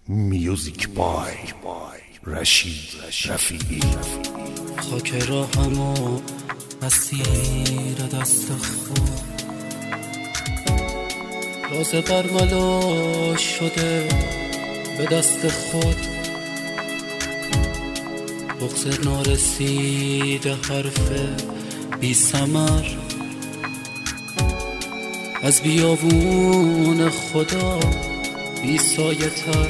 میوزیک بای رشید رفیعی. خاک راهمو اسیر دست خود، راز برملا شده به دست خود. بغض نارسیده حرف بی ثمر از بیابون خدا بی سایه تر.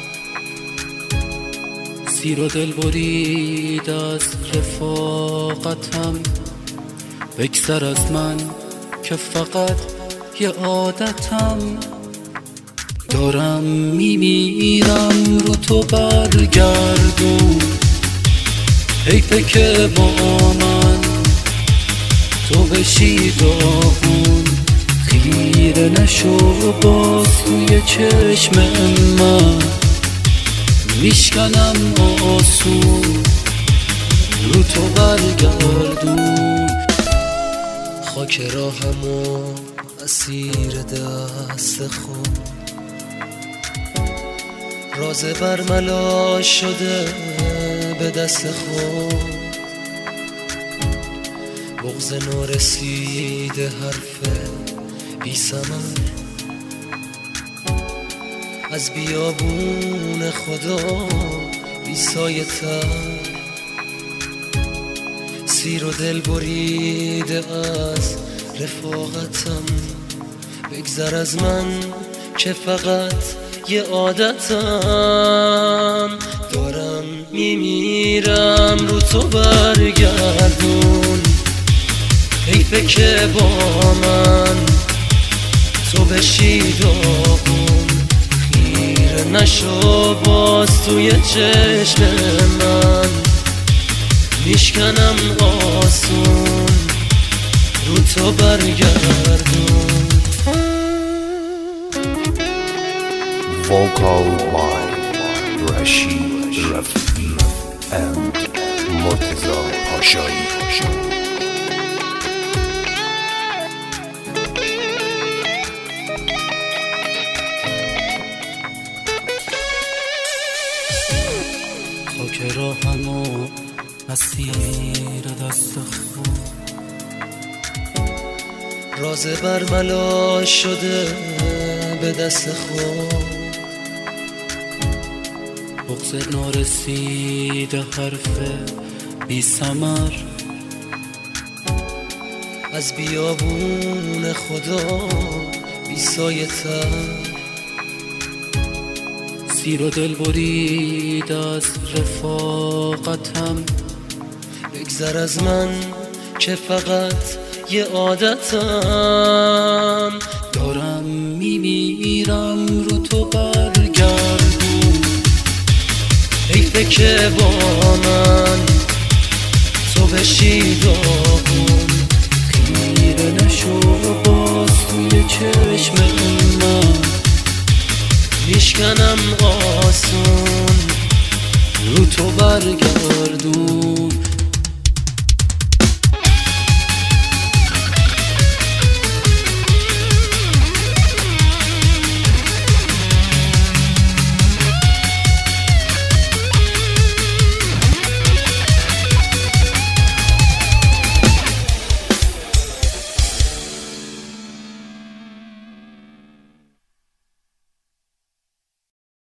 سیر و دل برید از رفاقتم، بگذر از من که فقط یه عادتم. دارم میمیرم رو تو برگردون، حیفه که با من تو بشی داغون. خیره نشو باز توی چشم من، میشکنم آسون رو تو برگردون. خاک راهمو اسیر دست خود، راز برملا شده به دست خود. بغض نارسیده حرف بی ثمر از بیابون خدا بی سایه تر. سیر و دل بریده از رفاقتم، بگذر از من که فقط یه عادتم. دارم میمیرم رو تو برگردون، حیفه که با من تو بشی داغون. خیره نشو باز توی چشم من، میشکنم آسون رو تو برگردون. Vocal by Rashid Rafi and Murtaza Pashai. خاک راهمو اسیر دست خود، راز برملا شده به دست خود. بغض نارسیده حرف بی ثمر از بیابون خدا بی سایه تر. سیر و دل برید از رفاقتم، بگذر از من که فقط یه عادتم. دارم میمیرم رو تو برگردون، حیفه که با من تو بشی داغون. خیره نشو باز توی چشم من، میشکنم آسون رو تو برگردون.